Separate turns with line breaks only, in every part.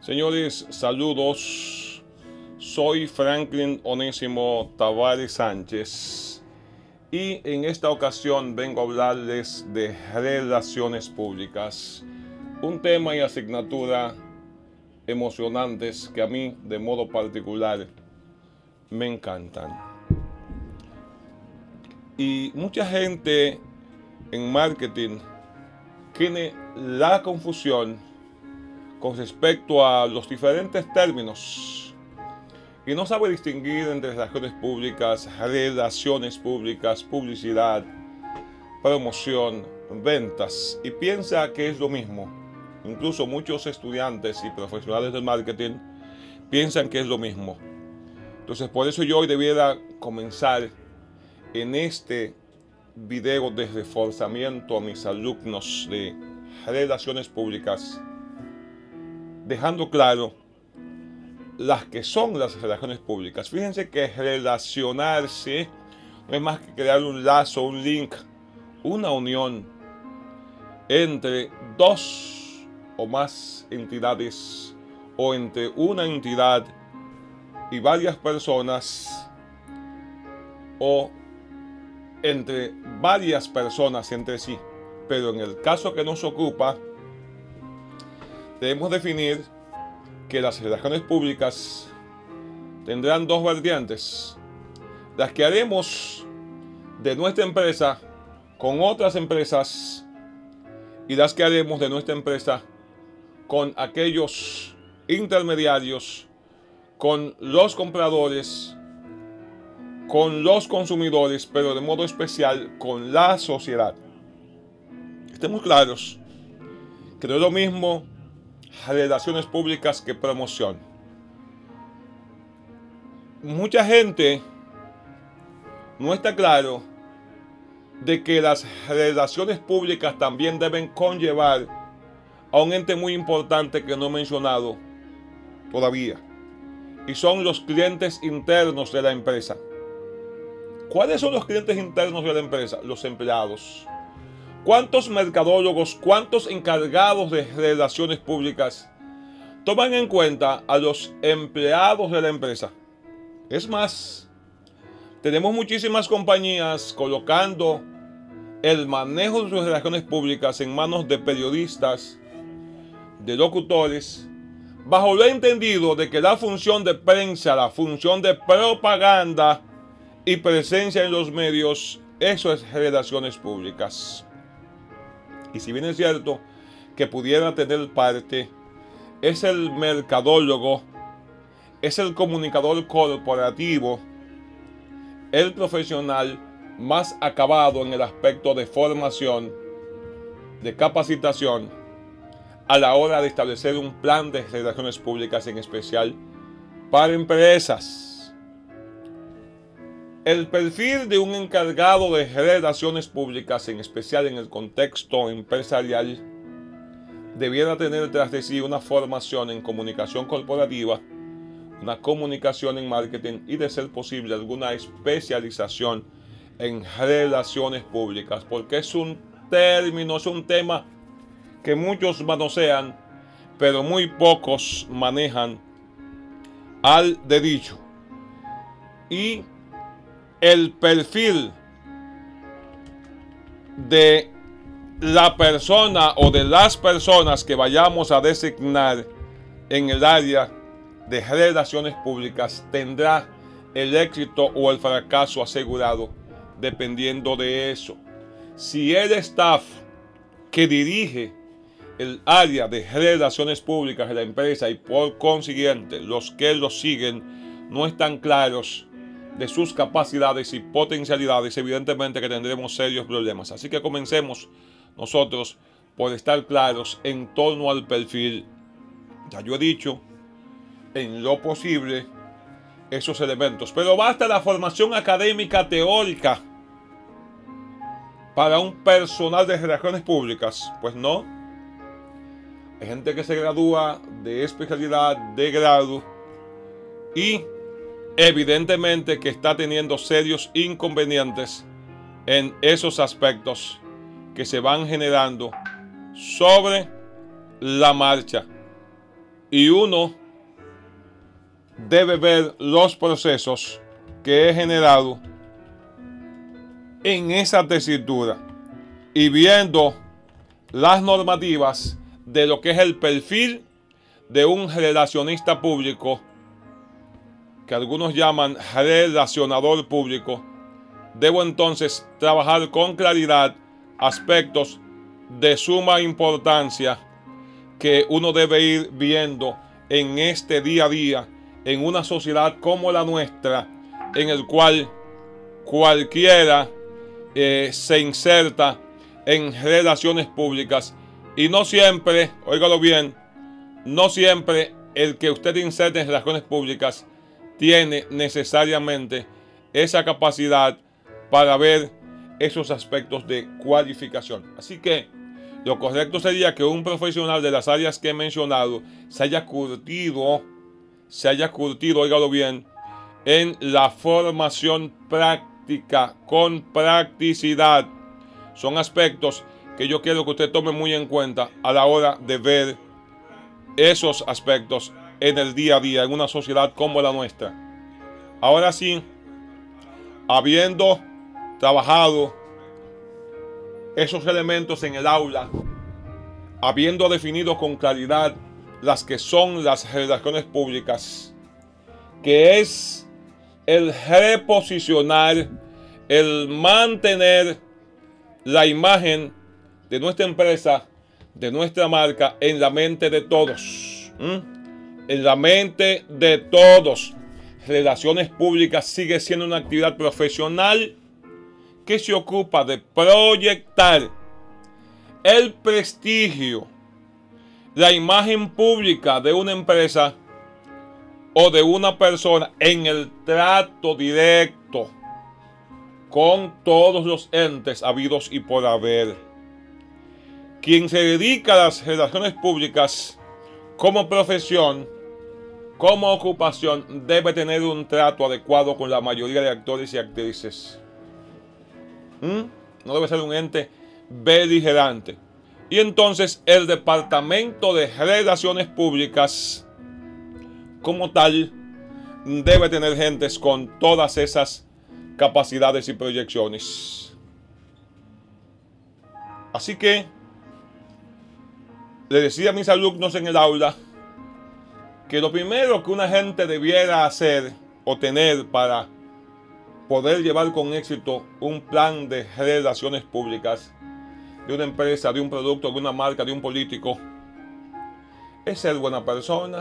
Señores, saludos. Soy Franklin Onésimo Tavares Sánchez y en esta ocasión vengo a hablarles de relaciones públicas, un tema y asignatura emocionantes que a mí de modo particular me encantan. Y mucha gente en marketing tiene la confusión con respecto a los diferentes términos y no sabe distinguir entre relaciones públicas, publicidad, promoción, ventas, y piensa que es lo mismo. Incluso muchos estudiantes y profesionales del marketing piensan que es lo mismo. Entonces, por eso yo hoy debiera comenzar en este video de reforzamiento a mis alumnos de relaciones públicas, dejando claro las que son las relaciones públicas. Fíjense que relacionarse no es más que crear un lazo, un link, una unión entre dos o más entidades o entre una entidad y varias personas o entre varias personas entre sí. Pero en el caso que nos ocupa, debemos definir que las relaciones públicas tendrán dos vertientes: las que haremos de nuestra empresa con otras empresas y las que haremos de nuestra empresa con aquellos intermediarios, con los compradores, con los consumidores, pero de modo especial con la sociedad. Estemos claros que no es lo mismo relaciones públicas que promoción. Mucha gente no está claro de que las relaciones públicas también deben conllevar a un ente muy importante que no he mencionado todavía, y son los clientes internos de la empresa. ¿Cuáles son los clientes internos de la empresa? Los empleados. ¿Cuántos mercadólogos, cuántos encargados de relaciones públicas toman en cuenta a los empleados de la empresa? Es más, tenemos muchísimas compañías colocando el manejo de sus relaciones públicas en manos de periodistas, de locutores, bajo lo entendido de que la función de prensa, la función de propaganda y presencia en los medios, eso es relaciones públicas. Y si bien es cierto que pudiera tener parte, es el mercadólogo, es el comunicador corporativo, el profesional más acabado en el aspecto de formación, de capacitación, a la hora de establecer un plan de relaciones públicas, en especial para empresas. El perfil de un encargado de relaciones públicas, en especial en el contexto empresarial, debiera tener tras de sí una formación en comunicación corporativa, una comunicación en marketing y, de ser posible, alguna especialización en relaciones públicas, porque es un término, es un tema que muchos manosean, pero muy pocos manejan al dedillo. Y el perfil de la persona o de las personas que vayamos a designar en el área de relaciones públicas tendrá el éxito o el fracaso asegurado dependiendo de eso. Si el staff que dirige el área de relaciones públicas de la empresa y por consiguiente los que lo siguen no están claros de sus capacidades y potencialidades, evidentemente que tendremos serios problemas. Así que comencemos nosotros por estar claros en torno al perfil. Ya yo he dicho, en lo posible, esos elementos. Pero basta la formación académica teórica para un personal de relaciones públicas. Pues no. Hay gente que se gradúa de especialidad, de grado, y evidentemente que está teniendo serios inconvenientes en esos aspectos que se van generando sobre la marcha. y uno debe ver los procesos que he generado en esa tesitura y viendo las normativas de lo que es el perfil de un relacionista público, que algunos llaman relacionador público. Debo entonces trabajar con claridad aspectos de suma importancia que uno debe ir viendo en este día a día, en una sociedad como la nuestra, en el cual cualquiera se inserta en relaciones públicas, y no siempre, óigalo bien, no siempre el que usted inserte en relaciones públicas tiene necesariamente esa capacidad para ver esos aspectos de cualificación. Así que lo correcto sería que un profesional de las áreas que he mencionado se haya curtido, óigalo bien, en la formación práctica, con practicidad. Son aspectos que yo quiero que usted tome muy en cuenta a la hora de ver esos aspectos en el día a día, en una sociedad como la nuestra. Ahora sí, habiendo trabajado esos elementos en el aula, habiendo definido con claridad las que son las relaciones públicas, que es el reposicionar, el mantener la imagen de nuestra empresa, de nuestra marca en la mente de todos. En la mente de todos. Relaciones públicas sigue siendo una actividad profesional que se ocupa de proyectar el prestigio, la imagen pública de una empresa o de una persona en el trato directo con todos los entes habidos y por haber. Quien se dedica a las relaciones públicas como profesión, como ocupación, debe tener un trato adecuado con la mayoría de actores y actrices. No debe ser un ente beligerante. Y entonces el Departamento de Relaciones Públicas, como tal, debe tener gentes con todas esas capacidades y proyecciones. Así que le decía a mis alumnos en el aula que lo primero que una gente debiera hacer o tener para poder llevar con éxito un plan de relaciones públicas de una empresa, de un producto, de una marca, de un político, es ser buena persona.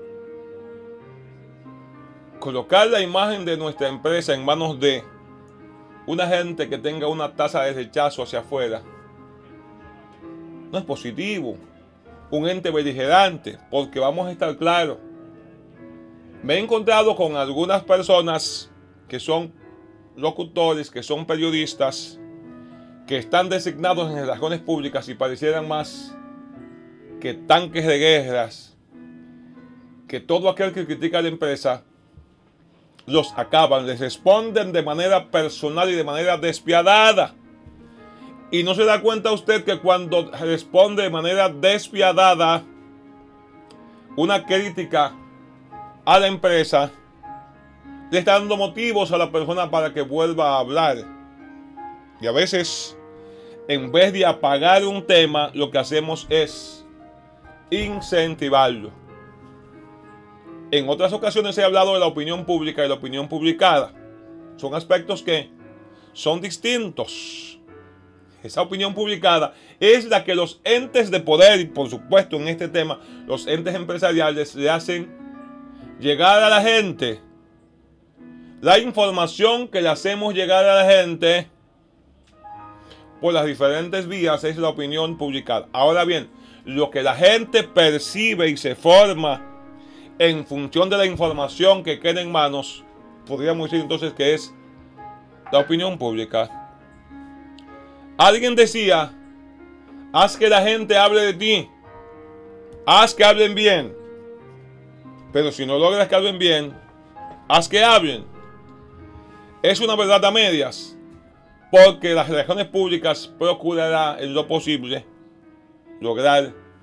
Colocar la imagen de nuestra empresa en manos de una gente que tenga una tasa de rechazo hacia afuera no es positivo. Un ente beligerante, porque vamos a estar claros. Me he encontrado con algunas personas que son locutores, que son periodistas, que están designados en relaciones públicas y parecieran más que tanques de guerras, que todo aquel que critica a la empresa los acaban, les responden de manera personal y de manera despiadada. Y no se da cuenta usted que cuando responde de manera despiadada una crítica a la empresa, le está dando motivos a la persona para que vuelva a hablar. Y a veces, en vez de apagar un tema, lo que hacemos es incentivarlo. En otras ocasiones he hablado de la opinión pública y la opinión publicada. Son aspectos que son distintos. Esa opinión publicada es la que los entes de poder, y por supuesto en este tema, los entes empresariales le hacen llegar a la gente. La información que le hacemos llegar a la gente por las diferentes vías es la opinión publicada. Ahora bien, lo que la gente percibe y se forma en función de la información que queda en manos, podríamos decir entonces que es la opinión pública. Alguien decía, haz que la gente hable de ti, haz que hablen bien, pero si no logras que hablen bien, haz que hablen. Es una verdad a medias, porque las relaciones públicas procurará en lo posible lograr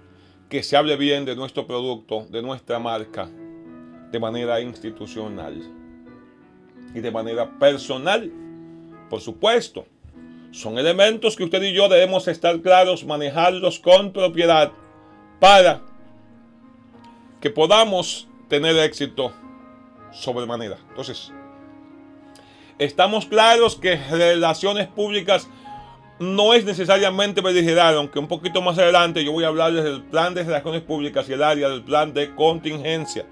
que se hable bien de nuestro producto, de nuestra marca, de manera institucional y de manera personal. Por supuesto, son elementos que usted y yo debemos estar claros, manejarlos con propiedad para que podamos tener éxito sobremanera. Entonces, estamos claros que relaciones públicas no es necesariamente beligerar, aunque un poquito más adelante yo voy a hablarles del plan de relaciones públicas y el área del plan de contingencia.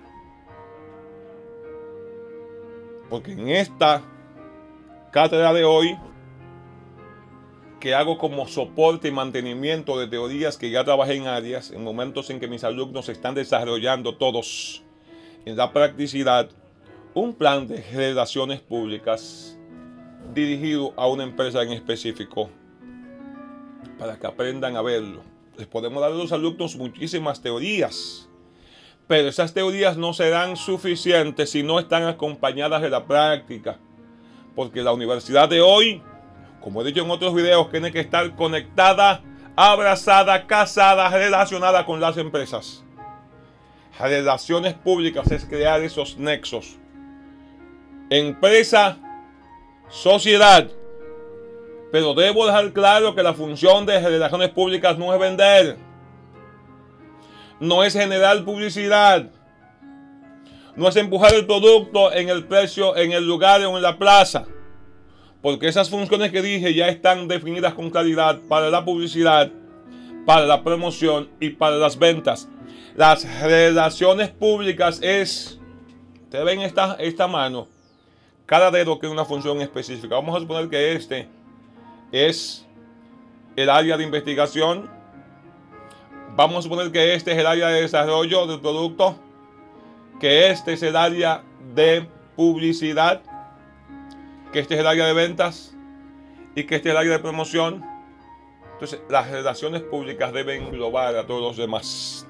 Porque en esta cátedra de hoy, que hago como soporte y mantenimiento de teorías que ya trabajé en áreas, en momentos en que mis alumnos están desarrollando todos en la practicidad, un plan de relaciones públicas dirigido a una empresa en específico para que aprendan a verlo. Les podemos dar a los alumnos muchísimas teorías, pero esas teorías no serán suficientes si no están acompañadas de la práctica, porque la universidad de hoy, como he dicho en otros videos, tiene que estar conectada, abrazada, casada, relacionada con las empresas. Relaciones públicas es crear esos nexos. Empresa, sociedad. Pero debo dejar claro que la función de relaciones públicas no es vender. No es generar publicidad. No es empujar el producto en el precio, en el lugar o en la plaza. Porque esas funciones que dije ya están definidas con claridad para la publicidad, para la promoción y para las ventas. Las relaciones públicas es, ustedes ven esta mano, cada dedo tiene una función específica. Vamos a suponer que este es el área de investigación. Vamos a suponer que este es el área de desarrollo del producto, que este es el área de publicidad, que este es el área de ventas y que este es el área de promoción. Entonces, las relaciones públicas deben englobar a todos los demás.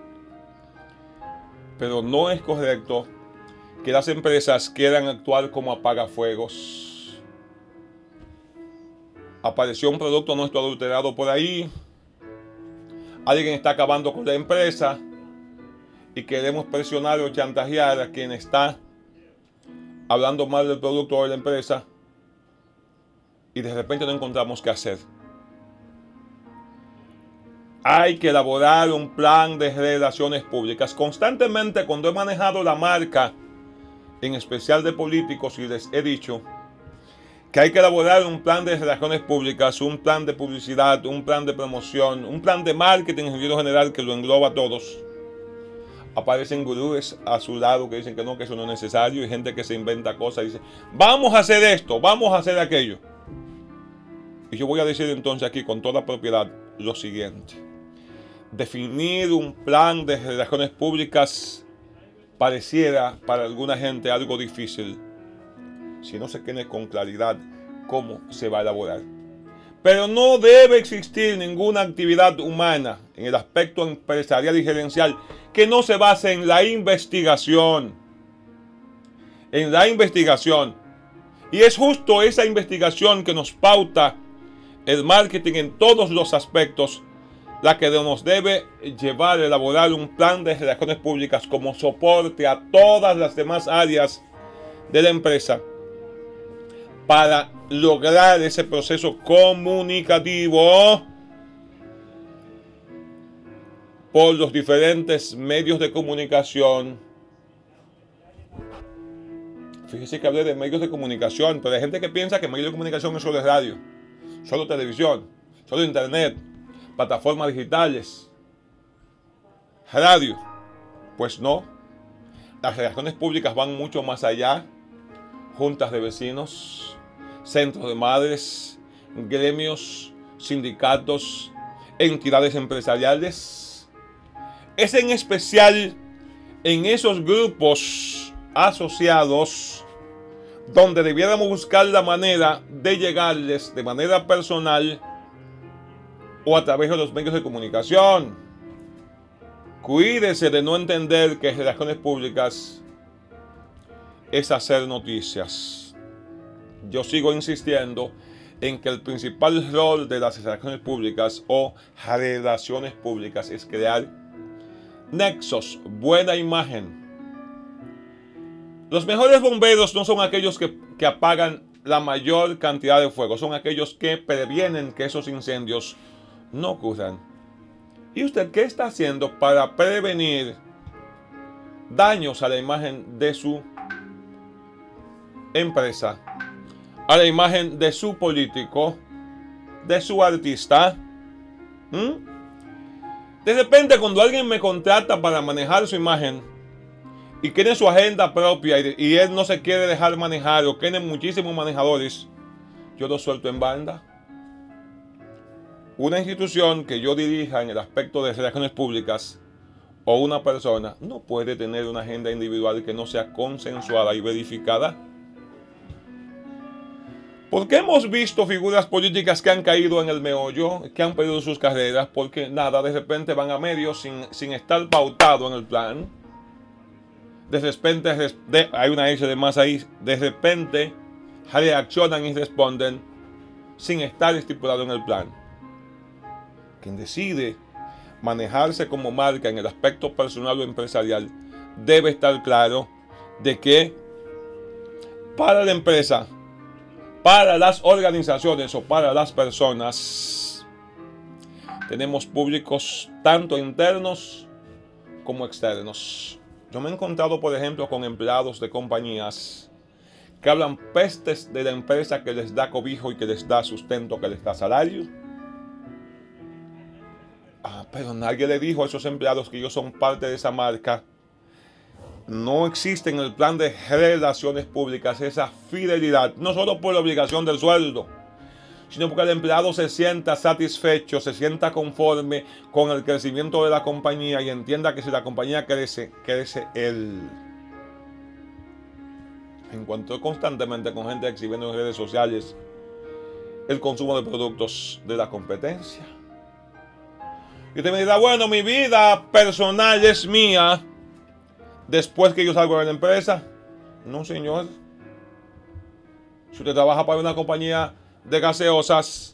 Pero no es correcto que las empresas quieran actuar como apagafuegos. Apareció un producto nuestro adulterado por ahí. Alguien está acabando con la empresa y queremos presionar o chantajear a quien está hablando mal del producto o de la empresa y de repente no encontramos qué hacer. Hay que elaborar un plan de relaciones públicas. Constantemente, cuando he manejado la marca, en especial de políticos, y les he dicho que hay que elaborar un plan de relaciones públicas, un plan de publicidad, un plan de promoción, un plan de marketing en sentido general que lo engloba a todos. Aparecen gurúes a su lado que dicen que no, que eso no es necesario, y gente que se inventa cosas y dice, vamos a hacer esto, vamos a hacer aquello. Y yo voy a decir entonces aquí con toda propiedad lo siguiente. Definir un plan de relaciones públicas pareciera para alguna gente algo difícil si no se tiene con claridad cómo se va a elaborar. Pero no debe existir ninguna actividad humana en el aspecto empresarial y gerencial que no se base en la investigación. En la investigación. Y es justo esa investigación que nos pauta el marketing en todos los aspectos, la que nos debe llevar a elaborar un plan de relaciones públicas como soporte a todas las demás áreas de la empresa para lograr ese proceso comunicativo por los diferentes medios de comunicación. Fíjese que hablé de medios de comunicación, pero hay gente que piensa que medios de comunicación es solo radio, solo televisión, solo internet, plataformas digitales, radio. Pues no. Las relaciones públicas van mucho más allá. Juntas de vecinos, centros de madres, gremios, sindicatos, entidades empresariales. Es en especial en esos grupos asociados donde debiéramos buscar la manera de llegarles de manera personal o a través de los medios de comunicación. Cuídese de no entender que relaciones públicas es hacer noticias. Yo sigo insistiendo en que el principal rol de las relaciones públicas o relaciones públicas es crear nexos, buena imagen. Los mejores bomberos no son aquellos que apagan la mayor cantidad de fuego, son aquellos que previenen que esos incendios no ocurran. ¿Y usted qué está haciendo para prevenir daños a la imagen de su empresa, a la imagen de su político, de su artista? De repente, cuando alguien me contrata para manejar su imagen y tiene su agenda propia y él no se quiere dejar manejar o tiene muchísimos manejadores, yo lo suelto en banda. Una institución que yo dirija en el aspecto de relaciones públicas o una persona no puede tener una agenda individual que no sea consensuada y verificada. Porque hemos visto figuras políticas que han caído en el meollo, que han perdido sus carreras, porque nada, de repente van a medios sin estar pautado en el plan. De repente hay una S de más ahí, de repente reaccionan y responden sin estar estipulado en el plan. Quien decide manejarse como marca en el aspecto personal o empresarial debe estar claro de que para la empresa, para las organizaciones o para las personas, tenemos públicos tanto internos como externos. Yo me he encontrado, por ejemplo, con empleados de compañías que hablan pestes de la empresa que les da cobijo y que les da sustento, que les da salario. Pero nadie le dijo a esos empleados que ellos son parte de esa marca. No existe en el plan de relaciones públicas esa fidelidad, no solo por la obligación del sueldo, sino porque el empleado se sienta satisfecho, se sienta conforme con el crecimiento de la compañía y entienda que si la compañía crece, crece él. Me encuentro constantemente con gente exhibiendo en redes sociales el consumo de productos de la competencia. Y usted me dirá, bueno, mi vida personal es mía después que yo salgo de la empresa. No, señor. Si usted trabaja para una compañía de gaseosas,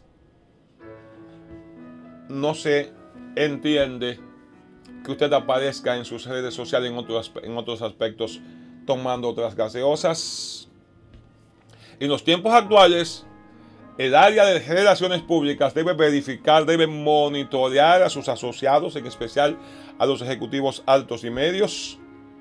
no se entiende que usted aparezca en sus redes sociales en otros aspectos tomando otras gaseosas. En los tiempos actuales, el área de relaciones públicas debe verificar, debe monitorear a sus asociados, en especial a los ejecutivos altos y medios.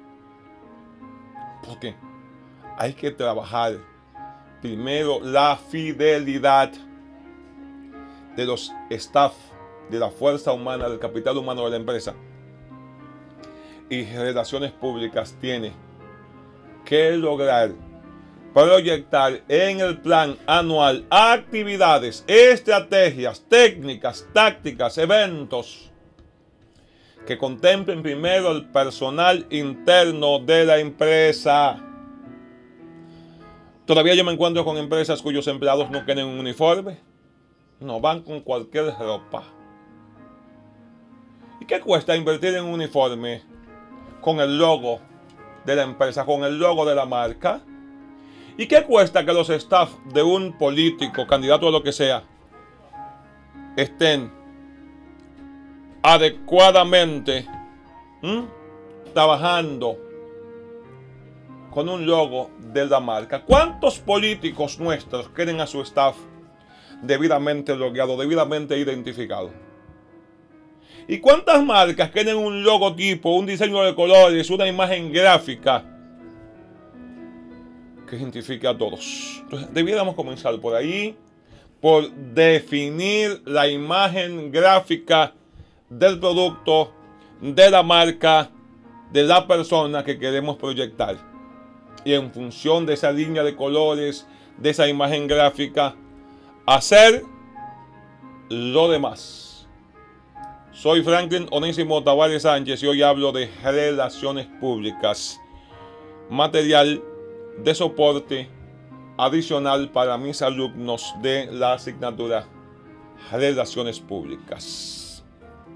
Porque hay que trabajar primero la fidelidad de los staff, de la fuerza humana, del capital humano de la empresa. Y relaciones públicas tiene que lograr proyectar en el plan anual actividades, estrategias, técnicas, tácticas, eventos que contemplen primero el personal interno de la empresa. Todavía yo me encuentro con empresas cuyos empleados no tienen un uniforme, no van con cualquier ropa. ¿Y qué cuesta invertir en un uniforme con el logo de la empresa, con el logo de la marca? ¿Y qué cuesta que los staff de un político, candidato a lo que sea, estén adecuadamente trabajando con un logo de la marca? ¿Cuántos políticos nuestros quieren a su staff debidamente logueado, debidamente identificado? ¿Y cuántas marcas quieren un logotipo, un diseño de colores, una imagen gráfica que identifique a todos? Entonces, debiéramos comenzar por ahí, por definir la imagen gráfica del producto, de la marca, de la persona que queremos proyectar. Y en función de esa línea de colores, de esa imagen gráfica, hacer lo demás. Soy Franklin Onésimo Tavares Sánchez y hoy hablo de relaciones públicas. Material de soporte adicional para mis alumnos de la asignatura Relaciones Públicas.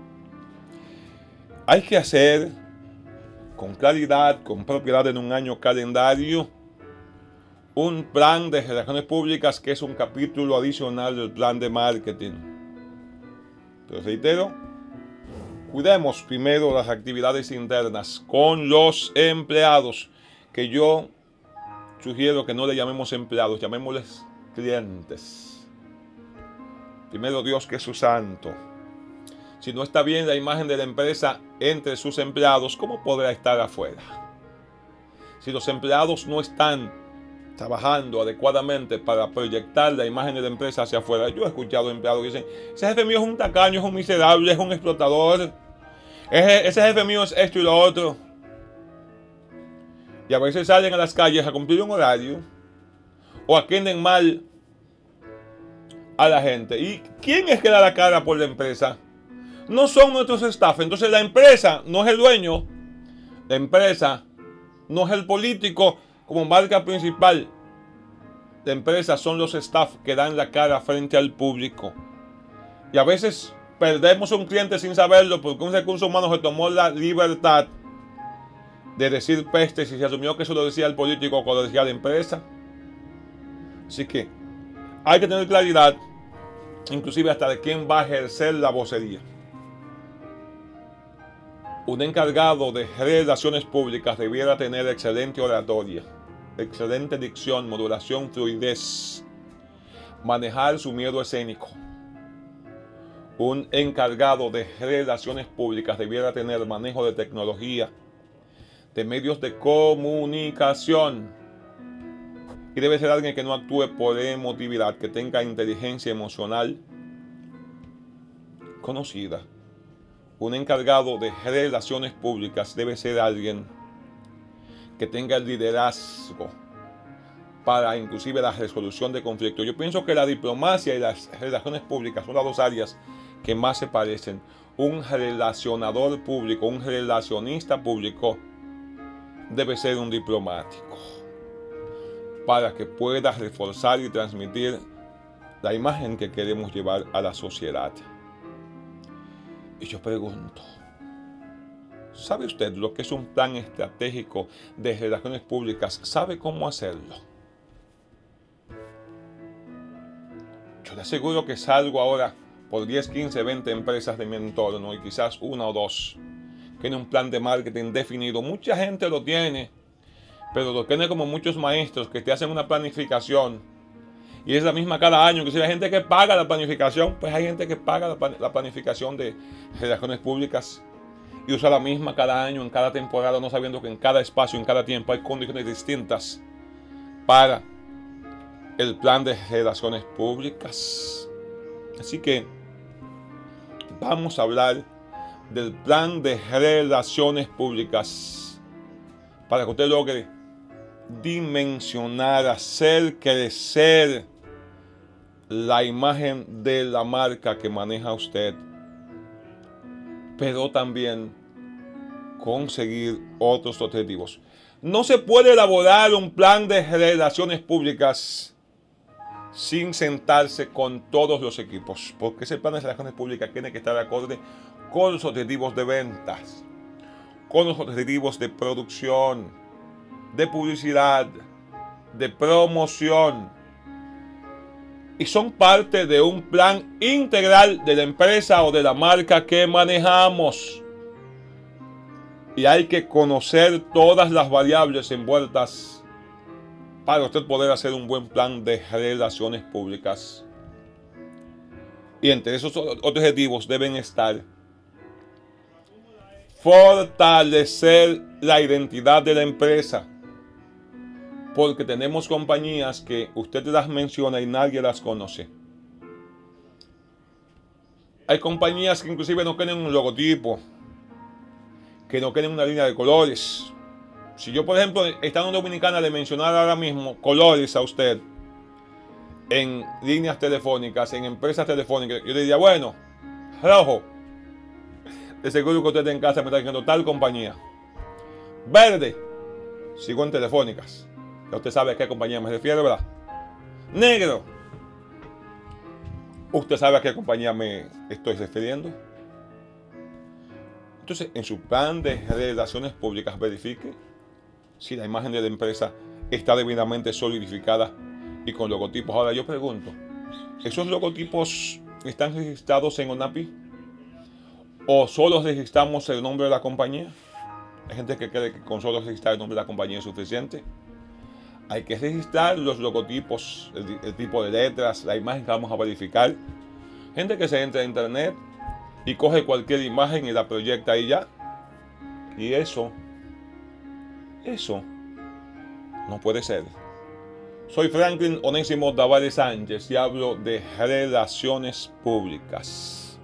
Hay que hacer con claridad, con propiedad en un año calendario, un plan de relaciones públicas que es un capítulo adicional del plan de marketing. Pero reitero, cuidemos primero las actividades internas con los empleados, que yo sugiero que no le llamemos empleados, llamémosles clientes. Primero Dios, que es su santo. Si no está bien la imagen de la empresa entre sus empleados, ¿cómo podrá estar afuera? Si los empleados no están trabajando adecuadamente para proyectar la imagen de la empresa hacia afuera. Yo he escuchado empleados que dicen, ese jefe mío es un tacaño, es un miserable, es un explotador. Ese jefe mío es esto y lo otro. Y a veces salen a las calles a cumplir un horario o atienden mal a la gente. ¿Y quién es que da la cara por la empresa? No son nuestros staff. Entonces la empresa no es el dueño. La empresa no es el político como marca principal. La empresa son los staff que dan la cara frente al público. Y a veces perdemos un cliente sin saberlo porque un recurso humano se tomó la libertad de decir pestes y se asumió que eso lo decía el político cuando lo decía la empresa. Así que hay que tener claridad, inclusive hasta de quién va a ejercer la vocería. Un encargado de relaciones públicas debiera tener excelente oratoria, excelente dicción, modulación, fluidez, manejar su miedo escénico. Un encargado de relaciones públicas debiera tener manejo de tecnología, de medios de comunicación, y debe ser alguien que no actúe por emotividad, que tenga inteligencia emocional conocida. Un encargado de relaciones públicas debe ser alguien que tenga el liderazgo para inclusive la resolución de conflictos. Yo pienso que la diplomacia y las relaciones públicas son las dos áreas que más se parecen. Un relacionador público, un relacionista público debe ser un diplomático para que pueda reforzar y transmitir la imagen que queremos llevar a la sociedad. Y yo pregunto, ¿sabe usted lo que es un plan estratégico de relaciones públicas? ¿Sabe cómo hacerlo? Yo le aseguro que salgo ahora por 10, 15, 20 empresas de mi entorno y quizás una o dos tiene un plan de marketing definido. Mucha gente lo tiene, pero lo tiene como muchos maestros que te hacen una planificación y es la misma cada año. Inclusive hay gente que paga la planificación, pues hay gente que paga la planificación de relaciones públicas y usa la misma cada año, en cada temporada, no sabiendo que en cada espacio, en cada tiempo hay condiciones distintas para el plan de relaciones públicas. Así que vamos a hablar del plan de relaciones públicas para que usted logre dimensionar, hacer crecer la imagen de la marca que maneja usted, pero también conseguir otros objetivos. No se puede elaborar un plan de relaciones públicas sin sentarse con todos los equipos, porque ese plan de relaciones públicas tiene que estar acorde con los objetivos de ventas, con los objetivos de producción, de publicidad, de promoción, y son parte de un plan integral de la empresa o de la marca que manejamos. Y hay que conocer todas las variables envueltas para usted poder hacer un buen plan de relaciones públicas. Y entre esos objetivos deben estar fortalecer la identidad de la empresa, porque tenemos compañías que usted las menciona y nadie las conoce. Hay compañías que inclusive no tienen un logotipo, que no tienen una línea de colores. Si yo, por ejemplo, Estado Dominicana le mencionara ahora mismo colores a usted en líneas telefónicas, en empresas telefónicas, yo le diría, bueno, rojo, de seguro que usted en casa me está diciendo tal compañía. Verde, sigo en telefónicas. Ya usted sabe a qué compañía me refiero, ¿verdad? Negro, usted sabe a qué compañía me estoy refiriendo. Entonces, en su plan de relaciones públicas, verifique si la imagen de la empresa está debidamente solidificada y con logotipos. Ahora yo pregunto, ¿esos logotipos están registrados en ONAPI? ¿O solo registramos el nombre de la compañía? Hay gente que cree que con solo registrar el nombre de la compañía es suficiente. Hay que registrar los logotipos, el tipo de letras, la imagen que vamos a verificar. Gente que se entra a internet y coge cualquier imagen y la proyecta ahí ya. Y eso no puede ser. Soy Franklin Onésimo Tavares Sánchez y hablo de relaciones públicas.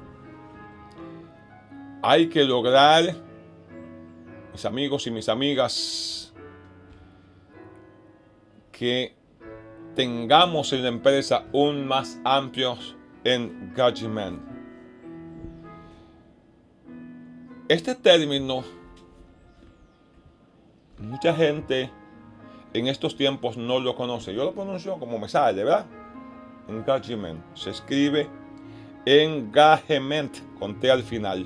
Hay que lograr, mis amigos y mis amigas, que tengamos en la empresa un más amplio engagement. Este término, mucha gente en estos tiempos no lo conoce. Yo lo pronuncio como me sale, ¿verdad? Engagement. Se escribe engagement con T al final.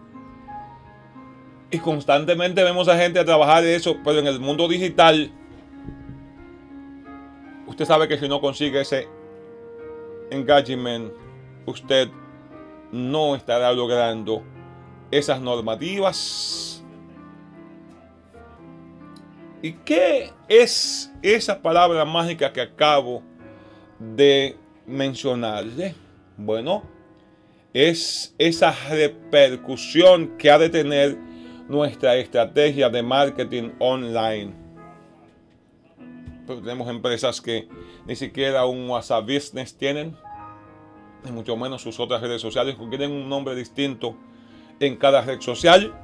Y constantemente vemos a gente a trabajar eso, pero en el mundo digital, usted sabe que si no consigue ese engagement, usted no estará logrando esas normativas. ¿Y qué es esa palabra mágica que acabo de mencionarle? Bueno, es esa repercusión que ha de tener nuestra estrategia de marketing online. Pero tenemos empresas que ni siquiera un WhatsApp Business tienen, ni mucho menos sus otras redes sociales, que tienen un nombre distinto en cada red social.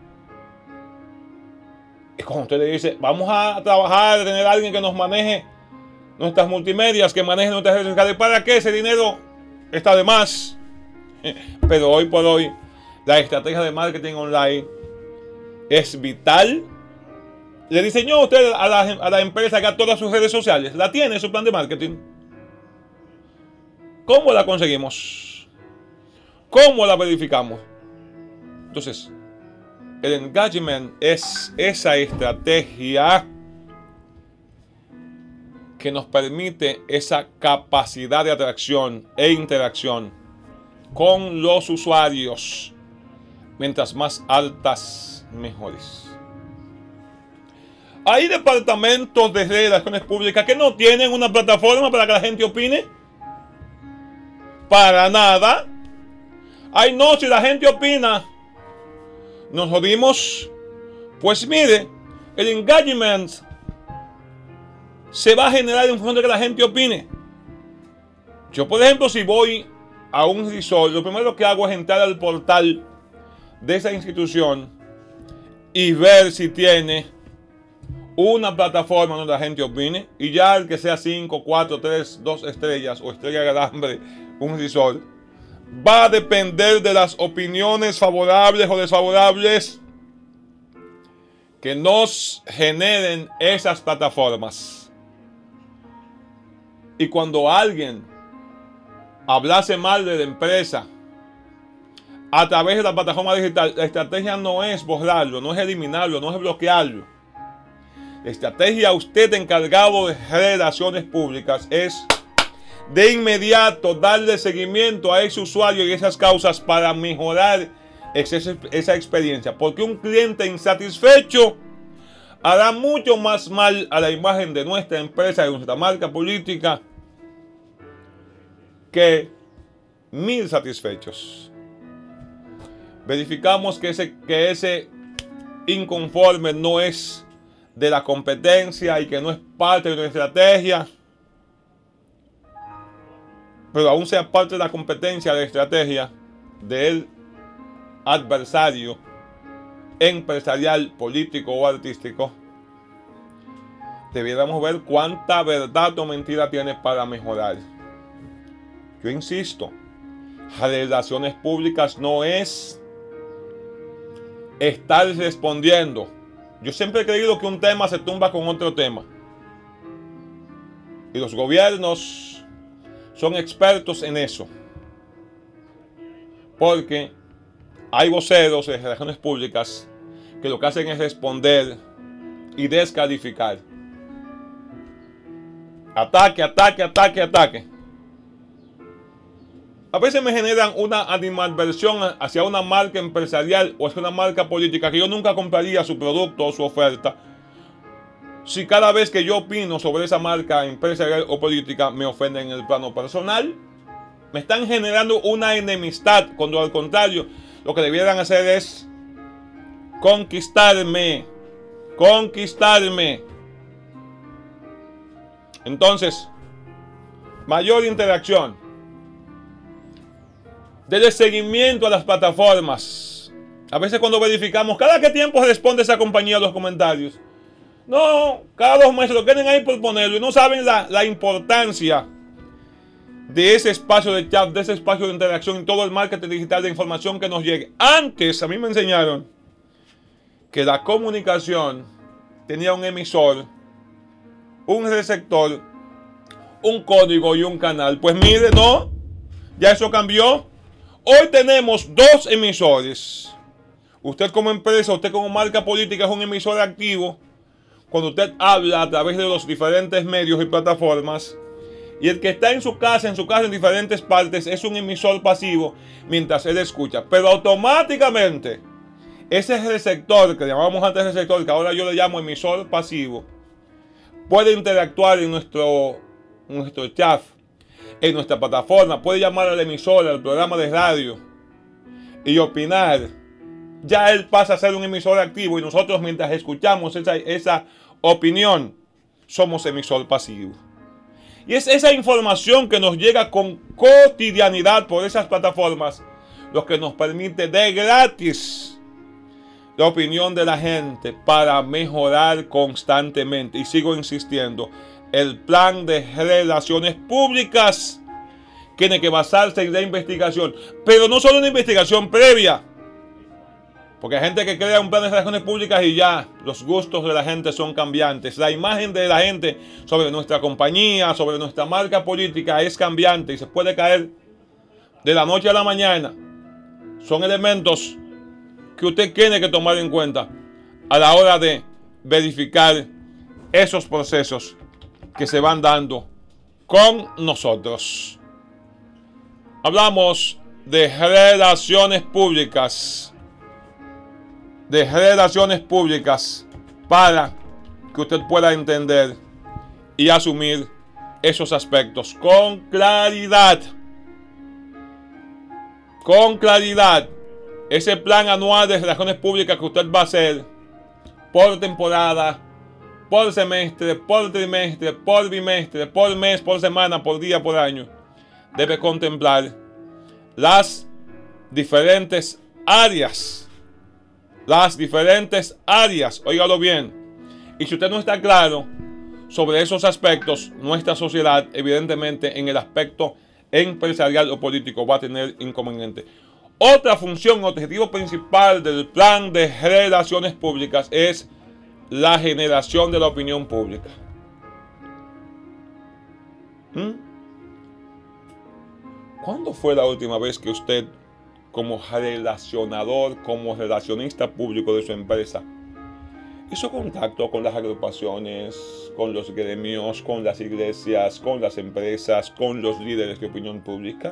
Y cuando usted le dice, vamos a trabajar, tener a alguien que nos maneje nuestras multimedias, que maneje nuestras redes sociales, ¿para qué? Ese dinero está de más. Pero hoy por hoy, la estrategia de marketing online es vital. Le diseñó usted a la empresa que a todas sus redes sociales. La tiene su plan de marketing. ¿Cómo la conseguimos? ¿Cómo la verificamos? Entonces, el engagement es esa estrategia que nos permite esa capacidad de atracción e interacción con los usuarios. Mientras más altas, mejores. Hay departamentos de relaciones públicas que no tienen una plataforma para que la gente opine. Para nada. Ay, no, si la gente opina, nos jodimos. Pues mire, el engagement se va a generar en función de que la gente opine. Yo, por ejemplo, si voy a un resort, lo primero que hago es entrar al portal de esa institución y ver si tiene una plataforma donde la gente opine. Y ya el que sea 5, 4, 3, 2 estrellas o estrella de alambre, un resort, va a depender de las opiniones favorables o desfavorables que nos generen esas plataformas. Y cuando alguien hablase mal de la empresa a través de la plataforma digital, la estrategia no es borrarlo, no es eliminarlo, no es bloquearlo. La estrategia, usted encargado de relaciones públicas, es de inmediato darle seguimiento a ese usuario y esas causas para mejorar esa experiencia. Porque un cliente insatisfecho hará mucho más mal a la imagen de nuestra empresa, de nuestra marca política, que 1000 satisfechos. Verificamos que ese inconforme no es de la competencia y que no es parte de nuestra estrategia. Pero aún sea parte de la competencia, de la estrategia del adversario empresarial, político o artístico, debiéramos ver cuánta verdad o mentira tiene para mejorar. Yo insisto, relaciones públicas no es estar respondiendo. Yo siempre he creído que un tema se tumba con otro tema. Y los gobiernos son expertos en eso. Porque hay voceros de relaciones públicas que lo que hacen es responder y descalificar. Ataque, ataque, ataque, ataque. A veces me generan una animadversión hacia una marca empresarial o hacia una marca política que yo nunca compraría su producto o su oferta. Si cada vez que yo opino sobre esa marca empresarial o política me ofenden en el plano personal, me están generando una enemistad, cuando al contrario, lo que debieran hacer es conquistarme. Entonces, mayor interacción. Dele seguimiento a las plataformas. A veces cuando verificamos, ¿cada qué tiempo responde esa compañía a los comentarios? No, cada 2 meses lo quieren ahí por ponerlo y no saben la importancia de ese espacio de chat, de ese espacio de interacción y todo el marketing digital de información que nos llegue. Antes a mí me enseñaron que la comunicación tenía un emisor, un receptor, un código y un canal. Pues mire, no, ya eso cambió. Hoy tenemos 2 emisores. Usted como empresa, usted como marca política es un emisor activo cuando usted habla a través de los diferentes medios y plataformas. Y el que está en su casa en diferentes partes es un emisor pasivo mientras él escucha. Pero automáticamente ese receptor, que llamamos antes receptor, que ahora yo le llamo emisor pasivo, puede interactuar en nuestro chat, en nuestra plataforma, puede llamar al emisor, al programa de radio y opinar. Ya él pasa a ser un emisor activo y nosotros mientras escuchamos esa opinión somos emisor pasivo. Y es esa información que nos llega con cotidianidad por esas plataformas lo que nos permite de gratis la opinión de la gente para mejorar constantemente. Y sigo insistiendo, el plan de relaciones públicas tiene que basarse en la investigación, pero no solo en investigación previa, porque hay gente que crea un plan de relaciones públicas y ya los gustos de la gente son cambiantes. La imagen de la gente sobre nuestra compañía, sobre nuestra marca política es cambiante y se puede caer de la noche a la mañana. Son elementos que usted tiene que tomar en cuenta a la hora de verificar esos procesos que se van dando con nosotros. Hablamos de relaciones públicas. Para que usted pueda entender y asumir esos aspectos con claridad. Ese plan anual de relaciones públicas que usted va a hacer por temporada, por semestre, por trimestre, por bimestre, por mes, por semana, por día, por año, debe contemplar las diferentes áreas. Óigalo bien. Y si usted no está claro sobre esos aspectos, nuestra sociedad, evidentemente, en el aspecto empresarial o político, va a tener inconveniente. Otra función, objetivo principal del plan de relaciones públicas es la generación de la opinión pública. ¿Cuándo fue la última vez que usted, como relacionador, como relacionista público de su empresa, hizo contacto con las agrupaciones, con los gremios, con las iglesias, con las empresas, con los líderes de opinión pública?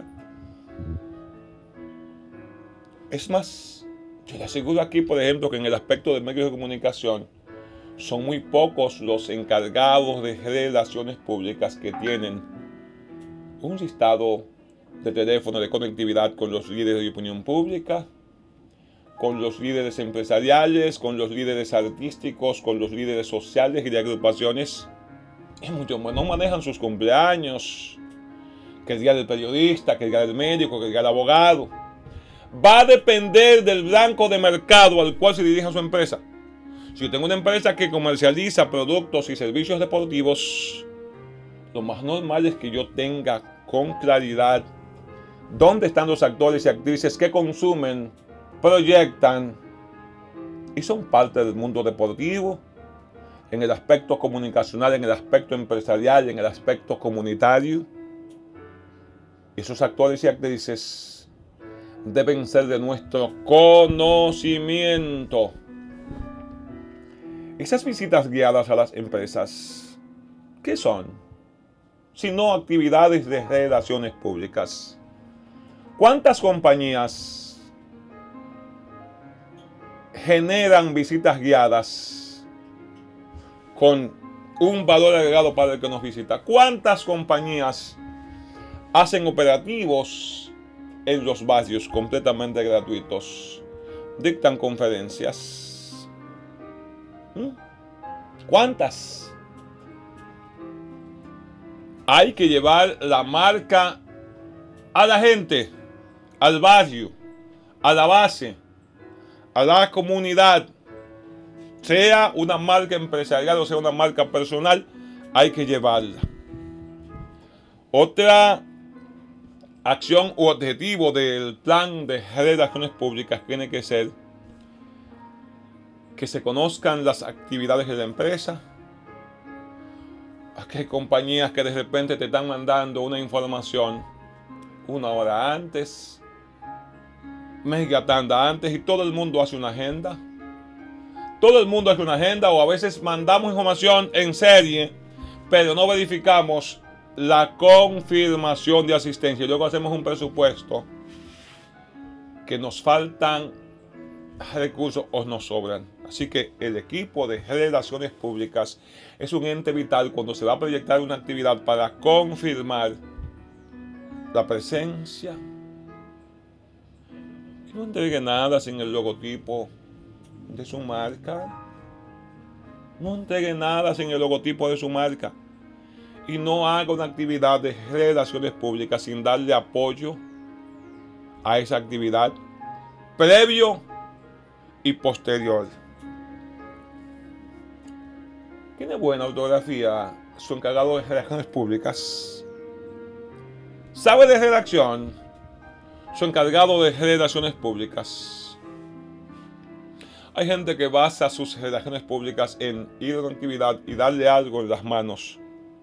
Es más, yo le aseguro aquí, por ejemplo, que en el aspecto de medios de comunicación, son muy pocos los encargados de relaciones públicas que tienen un listado de teléfono de conectividad con los líderes de opinión pública, con los líderes empresariales, con los líderes artísticos, con los líderes sociales y de agrupaciones. Y muchos no manejan sus cumpleaños, que el día del periodista, que el día del médico, que el día del abogado. Va a depender del blanco de mercado al cual se dirija su empresa. Si yo tengo una empresa que comercializa productos y servicios deportivos, lo más normal es que yo tenga con claridad dónde están los actores y actrices que consumen, proyectan y son parte del mundo deportivo, en el aspecto comunicacional, en el aspecto empresarial, en el aspecto comunitario. Esos actores y actrices deben ser de nuestro conocimiento. Esas visitas guiadas a las empresas, ¿qué son? Sino actividades de relaciones públicas. ¿Cuántas compañías generan visitas guiadas con un valor agregado para el que nos visita? ¿Cuántas compañías hacen operativos en los barrios completamente gratuitos? Dictan conferencias. ¿Cuántas? Hay que llevar la marca a la gente, al barrio, a la base, a la comunidad. Sea una marca empresarial o sea una marca personal, hay que llevarla. Otra acción u objetivo del plan de relaciones públicas tiene que ser que se conozcan las actividades de la empresa. Aquí hay compañías que de repente te están mandando una información una hora antes, media tanda antes, y todo el mundo hace una agenda. Todo el mundo hace una agenda, o a veces mandamos información en serie, pero no verificamos la confirmación de asistencia. Y luego hacemos un presupuesto que nos faltan recursos o nos sobran. Así que el equipo de relaciones públicas es un ente vital cuando se va a proyectar una actividad para confirmar la presencia. Y no entregue nada sin el logotipo de su marca. No entregue nada sin el logotipo de su marca. Y no haga una actividad de relaciones públicas sin darle apoyo a esa actividad previo y posterior. ¿Tiene buena ortografía su encargado de relaciones públicas? ¿Sabe de redacción su encargado de relaciones públicas? Hay gente que basa sus relaciones públicas en ir a una actividad y darle algo en las manos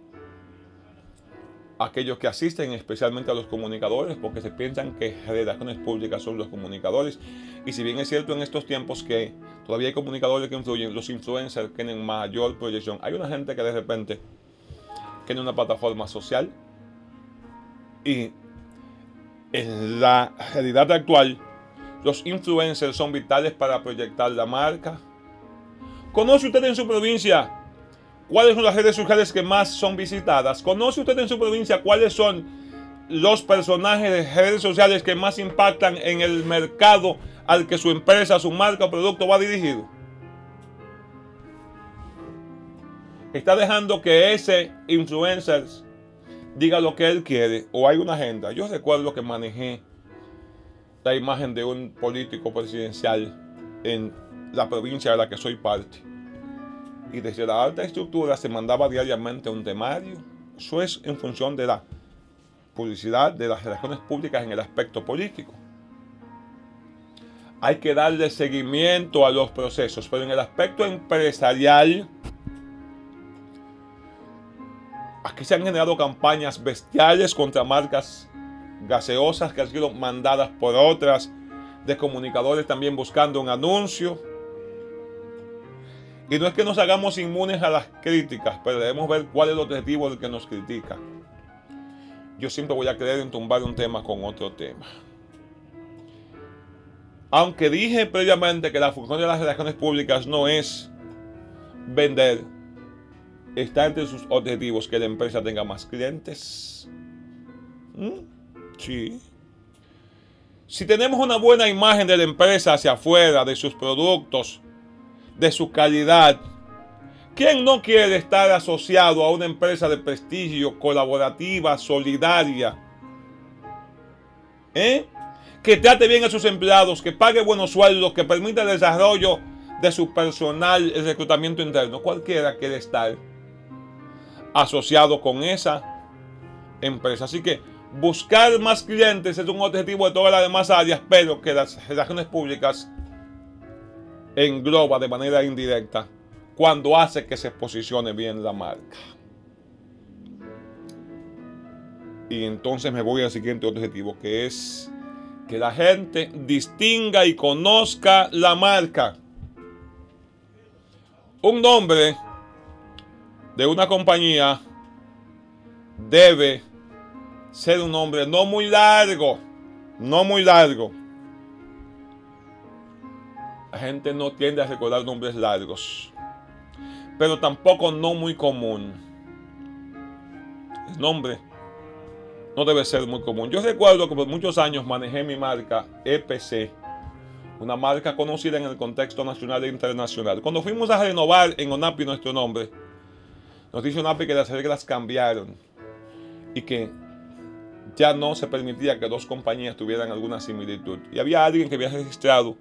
a aquellos que asisten, especialmente a los comunicadores, porque se piensan que relaciones públicas son los comunicadores. Y si bien es cierto en estos tiempos que todavía hay comunicadores que influyen, los influencers tienen mayor proyección. Hay una gente que de repente tiene una plataforma social y en la realidad actual los influencers son vitales para proyectar la marca. ¿Conoce usted en su provincia cuáles son las redes sociales que más son visitadas? ¿Conoce usted en su provincia cuáles son los personajes de redes sociales que más impactan en el mercado al que su empresa, su marca o producto va dirigido? Está dejando que ese influencer diga lo que él quiere o hay una agenda. Yo recuerdo que manejé la imagen de un político presidencial en la provincia de la que soy parte. Y desde la alta estructura se mandaba diariamente un temario. Eso es en función de la publicidad, de las relaciones públicas en el aspecto político. Hay que darle seguimiento a los procesos, pero en el aspecto empresarial, aquí se han generado campañas bestiales contra marcas gaseosas que han sido mandadas por otras, de comunicadores también buscando un anuncio. Y no es que nos hagamos inmunes a las críticas, pero debemos ver cuál es el objetivo del que nos critica. Yo siempre voy a creer en tumbar un tema con otro tema. Aunque dije previamente que la función de las relaciones públicas no es vender, está entre sus objetivos que la empresa tenga más clientes. Sí. Si tenemos una buena imagen de la empresa hacia afuera, de sus productos, de su calidad, ¿quién no quiere estar asociado a una empresa de prestigio, colaborativa, solidaria? Que trate bien a sus empleados, que pague buenos sueldos, que permita el desarrollo de su personal, el reclutamiento interno. Cualquiera quiere estar asociado con esa empresa. Así que buscar más clientes es un objetivo de todas las demás áreas, pero que las relaciones públicas engloba de manera indirecta cuando hace que se posicione bien la marca. Y entonces me voy al siguiente objetivo, que es que la gente distinga y conozca la marca. Un nombre de una compañía debe ser un nombre no muy largo, no muy largo. La gente no tiende a recordar nombres largos, pero tampoco no muy común. El nombre no debe ser muy común. Yo recuerdo que por muchos años manejé mi marca EPC, una marca conocida en el contexto nacional e internacional. Cuando fuimos a renovar en ONAPI nuestro nombre, nos dice ONAPI que las reglas cambiaron y que ya no se permitía que dos compañías tuvieran alguna similitud. Y había alguien que había registrado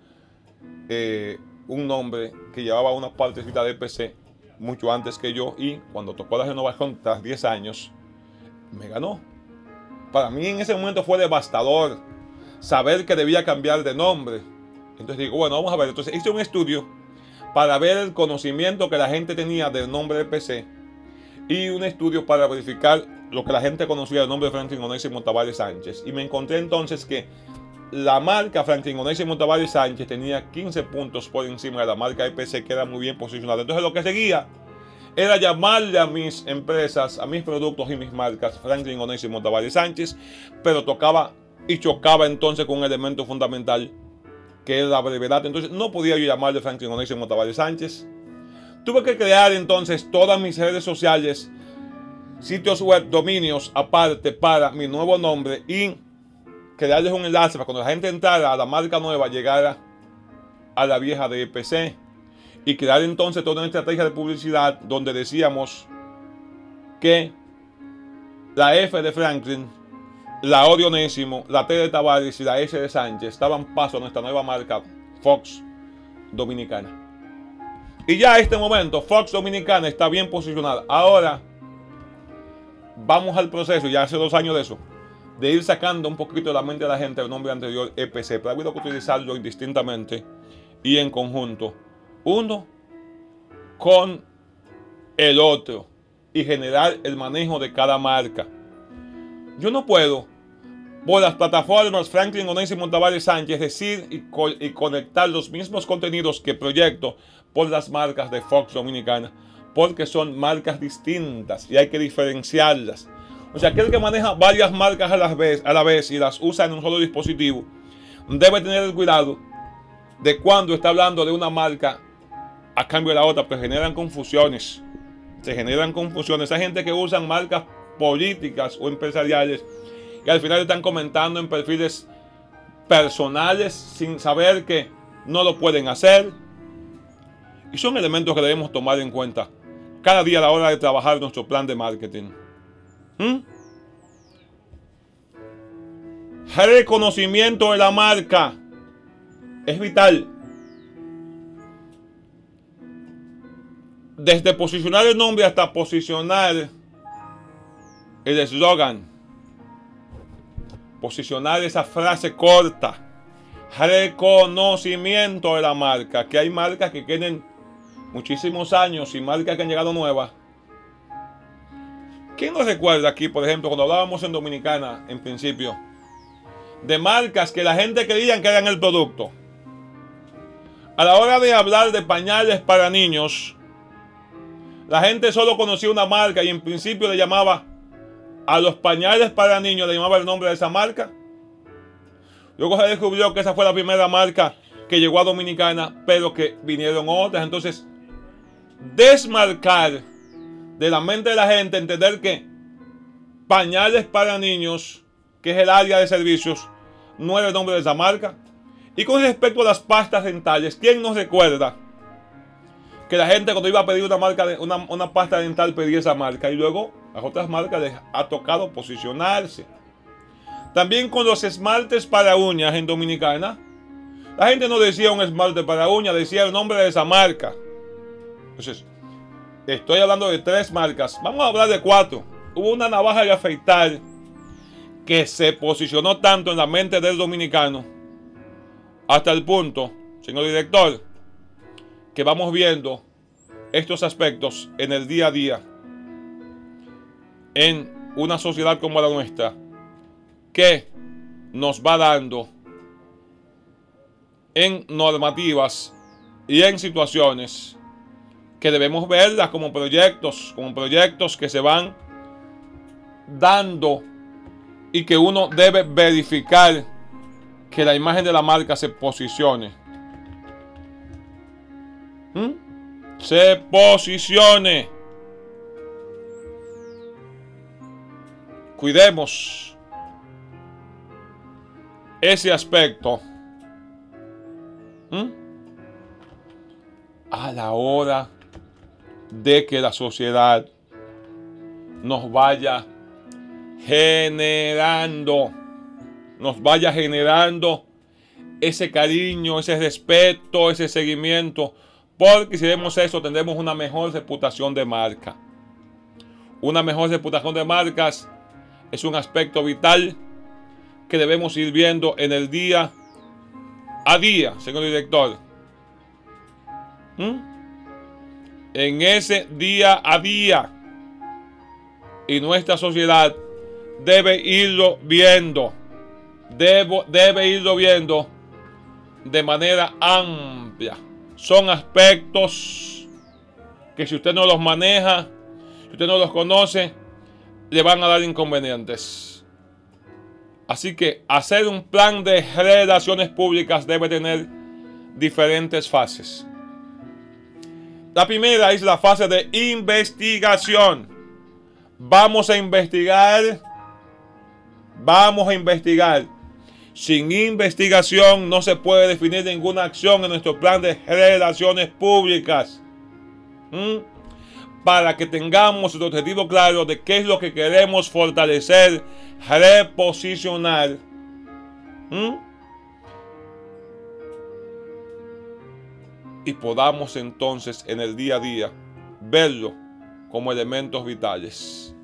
un nombre que llevaba una partecita de EPC mucho antes que yo, y cuando tocó la renovación tras 10 años, me ganó. Para mí en ese momento fue devastador saber que debía cambiar de nombre. Entonces digo, bueno, vamos a ver. Entonces hice un estudio para ver el conocimiento que la gente tenía del nombre de EPC y un estudio para verificar lo que la gente conocía del nombre de Franklin Onésimo Tavares Sánchez. Y me encontré entonces que la marca Franklin Onésimo Tavares Sánchez tenía 15 puntos por encima de la marca EPC, que era muy bien posicionada. Entonces lo que seguía era llamarle a mis empresas, a mis productos y mis marcas Franklin Onésimo Tavares Sánchez, pero tocaba y chocaba entonces con un elemento fundamental, que es la brevedad. Entonces no podía yo llamarle Franklin Onésimo Tavares Sánchez. Tuve que crear entonces todas mis redes sociales, sitios web, dominios aparte para mi nuevo nombre, y crearles un enlace para cuando la gente entrara a la marca nueva llegara a la vieja de EPC. Y crear entonces toda una estrategia de publicidad donde decíamos que la F de Franklin, la O de Onésimo, la T de Tavares y la S de Sánchez estaban paso a nuestra nueva marca Fox Dominicana. Y ya a este momento Fox Dominicana está bien posicionada. Ahora vamos al proceso, ya hace 2 años de eso, de ir sacando un poquito de la mente de la gente el nombre anterior EPC, pero ha habido que utilizarlo indistintamente y en conjunto, uno con el otro, y generar el manejo de cada marca. Yo no puedo por las plataformas Franklin Onésimo Tavares Sánchez decir y conectar los mismos contenidos que proyecto por las marcas de Fox Dominicana, porque son marcas distintas y hay que diferenciarlas. O sea, aquel que maneja varias marcas a la vez y las usa en un solo dispositivo debe tener el cuidado de cuando está hablando de una marca a cambio de la otra, pues generan confusiones. Se generan confusiones. Hay gente que usa marcas políticas o empresariales y al final están comentando en perfiles personales sin saber que no lo pueden hacer. Y son elementos que debemos tomar en cuenta cada día a la hora de trabajar nuestro plan de marketing. Reconocimiento de la marca es vital. Desde posicionar el nombre hasta posicionar el eslogan, posicionar esa frase corta. Reconocimiento de la marca, que hay marcas que tienen muchísimos años y marcas que han llegado nuevas. ¿Quién nos recuerda aquí, por ejemplo, cuando hablábamos en Dominicana, en principio, de marcas que la gente creía que eran el producto? A la hora de hablar de pañales para niños, la gente solo conocía una marca y en principio le llamaba a los pañales para niños, le llamaba el nombre de esa marca. Luego se descubrió que esa fue la primera marca que llegó a Dominicana, pero que vinieron otras. Entonces, desmarcar de la mente de la gente, entender que pañales para niños, que es el área de servicios, no era el nombre de esa marca. Y con respecto a las pastas dentales, ¿quién nos recuerda que la gente cuando iba a pedir una pasta dental pedía esa marca, y luego las otras marcas les ha tocado posicionarse? También con los esmaltes para uñas en Dominicana, la gente no decía un esmalte para uñas, decía el nombre de esa marca. Entonces, estoy hablando de 3 marcas, vamos a hablar de 4. Hubo una navaja de afeitar que se posicionó tanto en la mente del dominicano, hasta el punto, señor director, que vamos viendo estos aspectos en el día a día en una sociedad como la nuestra, que nos va dando en normativas y en situaciones que debemos verlas como proyectos que se van dando y que uno debe verificar que la imagen de la marca se posicione. Se posicione. Cuidemos ese aspecto a la hora de que la sociedad nos vaya generando ese cariño, ese respeto, ese seguimiento, porque si vemos eso tendremos una mejor reputación de marca. Una mejor reputación de marcas es un aspecto vital que debemos ir viendo en el día a día, señor director. En ese día a día. Y nuestra sociedad debe irlo viendo. Debe irlo viendo de manera amplia. Son aspectos que si usted no los maneja, si usted no los conoce, le van a dar inconvenientes. Así que hacer un plan de relaciones públicas debe tener diferentes fases. La primera es la fase de investigación. Vamos a investigar. Sin investigación no se puede definir ninguna acción en nuestro plan de relaciones públicas. Para que tengamos el objetivo claro de qué es lo que queremos fortalecer, reposicionar. Y podamos entonces en el día a día verlo como elementos vitales.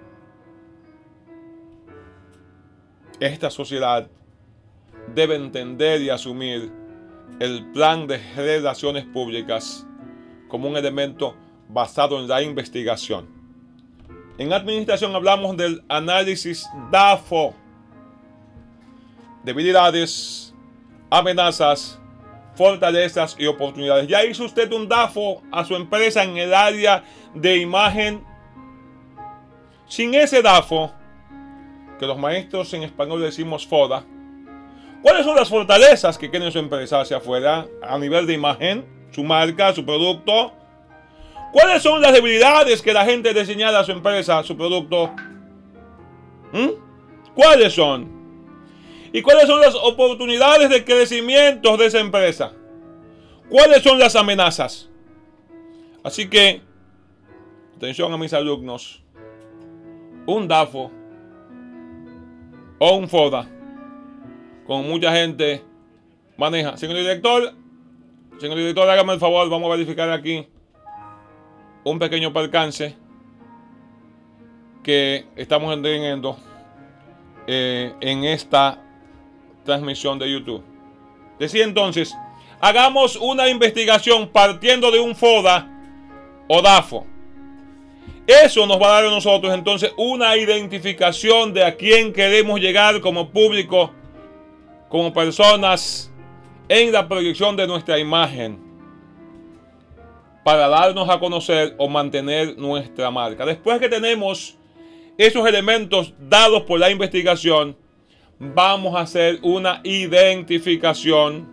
Esta sociedad debe entender y asumir el plan de relaciones públicas como un elemento basado en la investigación. En administración hablamos del análisis DAFO. Debilidades, amenazas, fortalezas y oportunidades. ¿Ya hizo usted un DAFO a su empresa en el área de imagen? Sin ese DAFO, que los maestros en español decimos FODA, ¿cuáles son las fortalezas que tiene su empresa hacia afuera a nivel de imagen, su marca, su producto? ¿Cuáles son las debilidades que la gente le señala a su empresa, a su producto? ¿Cuáles son? ¿Y cuáles son las oportunidades de crecimiento de esa empresa? ¿Cuáles son las amenazas? Así que, atención a mis alumnos, un DAFO o un FODA, como mucha gente maneja. Señor director, hágame el favor, vamos a verificar aquí un pequeño percance que estamos teniendo en esta transmisión de YouTube. Decía entonces, hagamos una investigación partiendo de un FODA o DAFO. Eso nos va a dar a nosotros entonces una identificación de a quién queremos llegar como público, como personas en la proyección de nuestra imagen, para darnos a conocer o mantener nuestra marca. Después que tenemos esos elementos dados por la investigación, vamos a hacer una identificación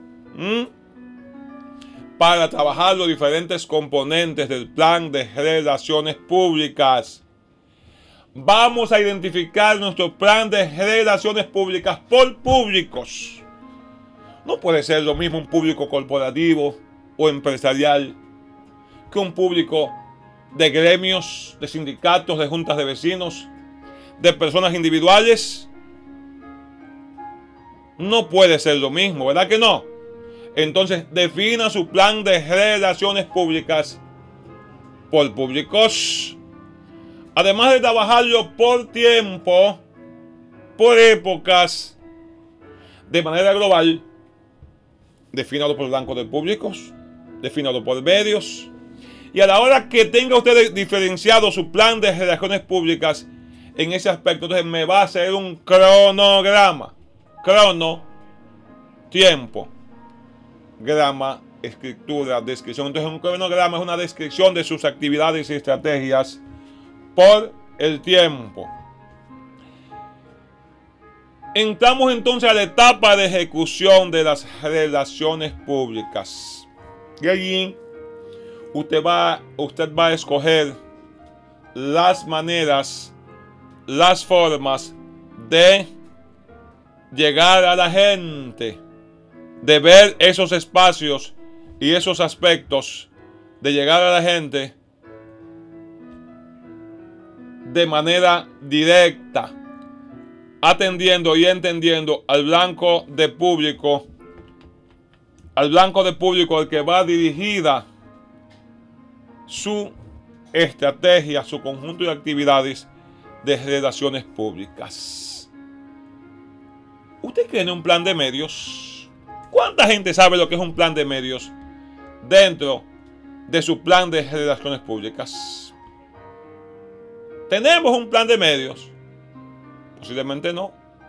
para trabajar los diferentes componentes del plan de relaciones públicas. Vamos a identificar nuestro plan de relaciones públicas por públicos. No puede ser lo mismo un público corporativo o empresarial que un público de gremios, de sindicatos, de juntas de vecinos, de personas individuales. No puede ser lo mismo, ¿verdad que no? Entonces, defina su plan de relaciones públicas por públicos. Además de trabajarlo por tiempo, por épocas, de manera global, defínalo por blancos de públicos, defínalo por medios. Y a la hora que tenga usted diferenciado su plan de relaciones públicas en ese aspecto, entonces me va a hacer un cronograma. Tiempo, grama, escritura, descripción. Entonces un cronograma es una descripción de sus actividades y estrategias por el tiempo. Entramos entonces a la etapa de ejecución de las relaciones públicas. Y allí usted va a escoger las maneras, las formas de llegar a la gente, de ver esos espacios y esos aspectos, de llegar a la gente de manera directa, atendiendo y entendiendo al blanco de público al que va dirigida su estrategia, su conjunto de actividades de relaciones públicas. ¿Usted tiene un plan de medios? ¿Cuánta gente sabe lo que es un plan de medios dentro de su plan de relaciones públicas? ¿Tenemos un plan de medios? Posiblemente no.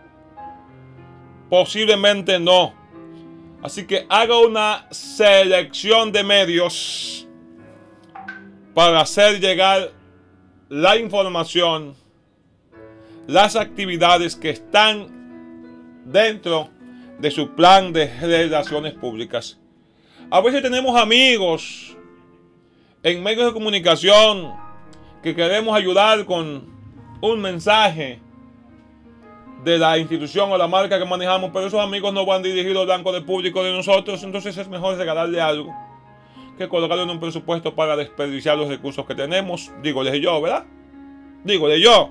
Posiblemente no. Así que haga una selección de medios para hacer llegar la información, las actividades que están dentro de su plan de relaciones públicas. A veces tenemos amigos en medios de comunicación que queremos ayudar con un mensaje de la institución o la marca que manejamos, pero esos amigos no van dirigidos al blanco de público de nosotros. Entonces es mejor regalarle algo que colocarlo en un presupuesto para desperdiciar los recursos que tenemos. Dígole yo, ¿verdad? Dígole yo.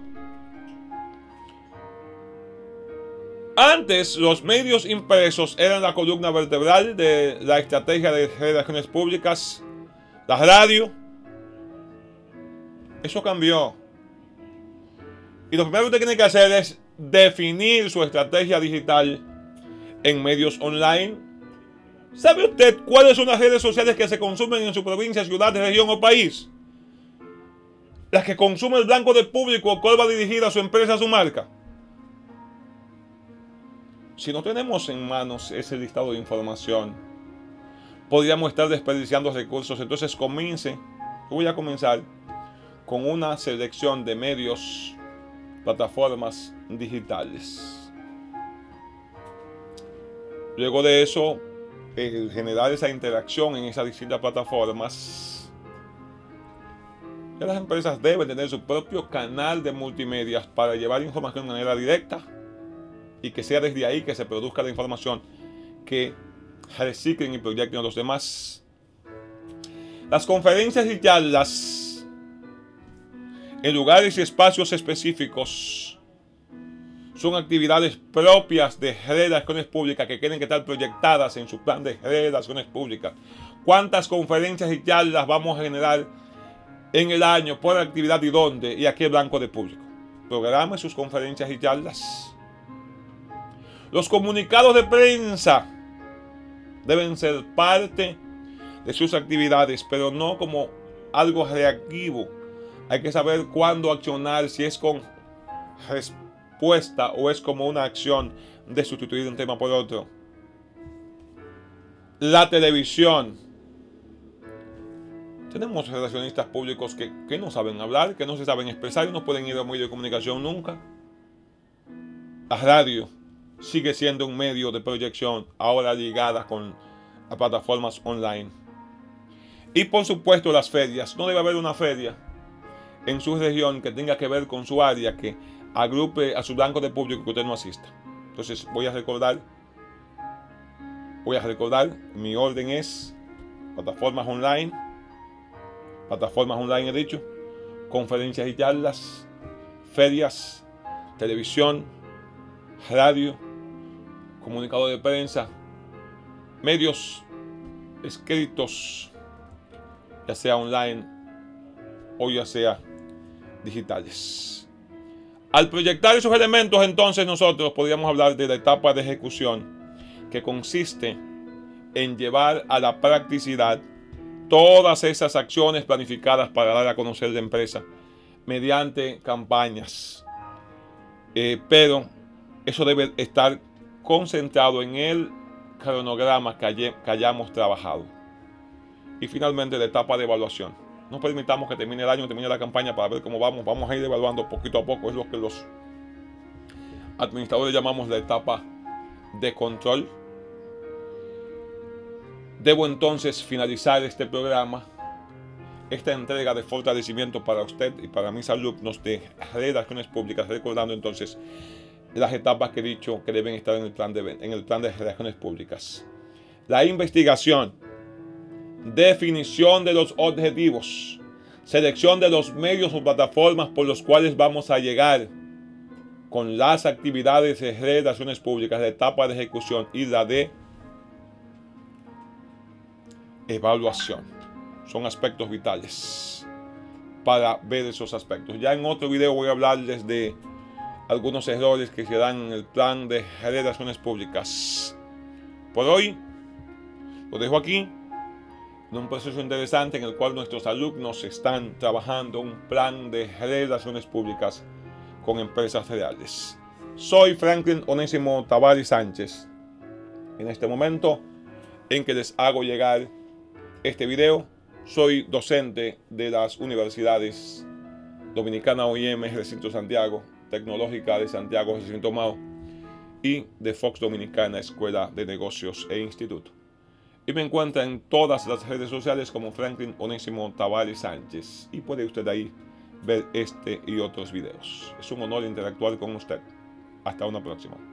Antes, los medios impresos eran la columna vertebral de la estrategia de relaciones públicas. La radio. Eso cambió. Y lo primero que usted tiene que hacer es definir su estrategia digital en medios online. ¿Sabe usted cuáles son las redes sociales que se consumen en su provincia, ciudad, región o país? Las que consume el blanco de público, cuál va dirigida a su empresa, a su marca. Si no tenemos en manos ese listado de información, podríamos estar desperdiciando recursos. Entonces voy a comenzar con una selección de medios, plataformas digitales. Luego de eso, generar esa interacción en esas distintas plataformas. Ya las empresas deben tener su propio canal de multimedia para llevar información de manera directa y que sea desde ahí que se produzca la información que reciclen y proyecten a los demás. Las conferencias y charlas en lugares y espacios específicos son actividades propias de relaciones públicas que tienen que estar proyectadas en su plan de relaciones públicas. ¿Cuántas conferencias y charlas vamos a generar en el año por actividad y dónde? Y aquí el blanco de público. Programe sus conferencias y charlas. Los comunicados de prensa deben ser parte de sus actividades, pero no como algo reactivo. Hay que saber cuándo accionar, si es con respuesta o es como una acción de sustituir un tema por otro. La televisión. Tenemos relacionistas públicos que no saben hablar, que no se saben expresar y no pueden ir a un medio de comunicación nunca. La radio sigue siendo un medio de proyección, ahora ligada con las plataformas online. Y por supuesto las ferias. No debe haber una feria en su región que tenga que ver con su área, que agrupe a su blanco de público que usted no asista. Entonces voy a recordar, mi orden es plataformas online he dicho, conferencias y charlas, ferias, televisión, radio, comunicado de prensa, medios escritos, ya sea online o ya sea digitales. Al proyectar esos elementos, entonces nosotros podríamos hablar de la etapa de ejecución, que consiste en llevar a la practicidad todas esas acciones planificadas para dar a conocer la empresa mediante campañas. Pero eso debe estar concentrado en el cronograma que hayamos trabajado. Y finalmente la etapa de evaluación. No permitamos que termine el año, termine la campaña para ver cómo vamos. Vamos a ir evaluando poquito a poco. Es lo que los administradores llamamos la etapa de control. Debo entonces finalizar este programa, esta entrega de fortalecimiento para usted y para mis alumnos de relaciones públicas, recordando entonces las etapas que he dicho que deben estar en el plan de relaciones públicas. La investigación, definición de los objetivos, selección de los medios o plataformas por los cuales vamos a llegar con las actividades de relaciones públicas, la etapa de ejecución y la de evaluación. Son aspectos vitales para ver esos aspectos. Ya en otro video voy a hablarles de algunos errores que se dan en el plan de relaciones públicas. Por hoy lo dejo aquí, en un proceso interesante en el cual nuestros alumnos están trabajando un plan de relaciones públicas con empresas reales. Soy Franklin Onésimo Tavares Sánchez. En este momento en que les hago llegar este video, soy docente de las universidades Dominicana OIM Recinto Santiago, Tecnológica de Santiago Recinto Mao y de Fox Dominicana Escuela de Negocios e Instituto. Y me encuentra en todas las redes sociales como Franklin Onésimo Tavares Sánchez. Y puede usted ahí ver este y otros videos. Es un honor interactuar con usted. Hasta una próxima.